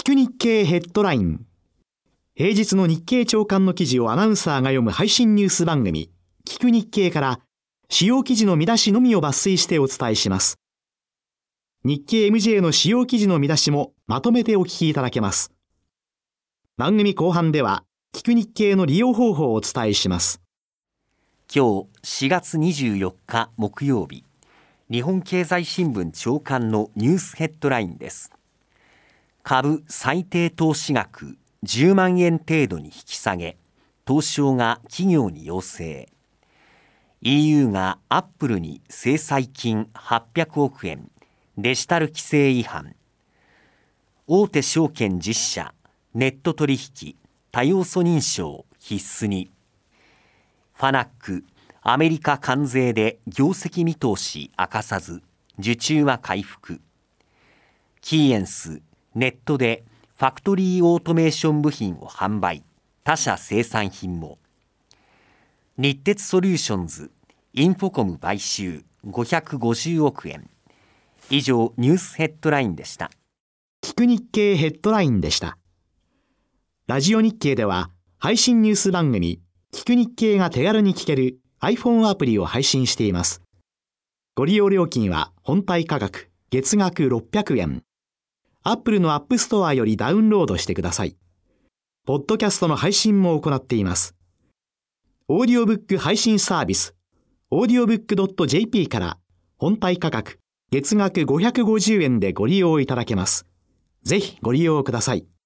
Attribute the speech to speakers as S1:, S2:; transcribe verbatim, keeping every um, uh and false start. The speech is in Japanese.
S1: く日経ヘッドライン。平日の日経朝刊の記事をアナウンサーが読む配信ニュース番組、聞く日経から主要記事の見出しのみを抜粋してお伝えします。日経 エムジェー の主要記事の見出しもまとめてお聞きいただけます。番組後半では、聞く日経の利用方法をお伝えします。
S2: 今日しがつにじゅうよっか木曜日、日本経済新聞朝刊のニュースヘッドラインです。株最低投資額じゅうまんえん程度に引き下げ、東証が企業に要請。 イーユー がアップルに制裁金はっぴゃくおくえん、デジタル規制違反。大手証券じゅっしゃ、ネット取引多要素認証必須に。ファナック、アメリカ関税で業績見通し明かさず、受注は回復。キーエンス、ネットでファクトリーオートメーション部品を販売、他社生産品も。日鉄ソリューションズ、インフォコム買収ごひゃくごじゅうおくえん。以上、ニュースヘッドラインでした。
S1: 聞く日経ヘッドラインでした。ラジオ日経では配信ニュース番組、聞く日経が手軽に聞ける iPhone アプリを配信しています。ご利用料金は本体価格月額ろっぴゃくえん。Apple の App Store よりダウンロードしてください。ポッドキャストの配信も行っています。オーディオブック配信サービス、オーディオブックドットジェーピー から本体価格月額ごひゃくごじゅうえんでご利用いただけます。ぜひご利用ください。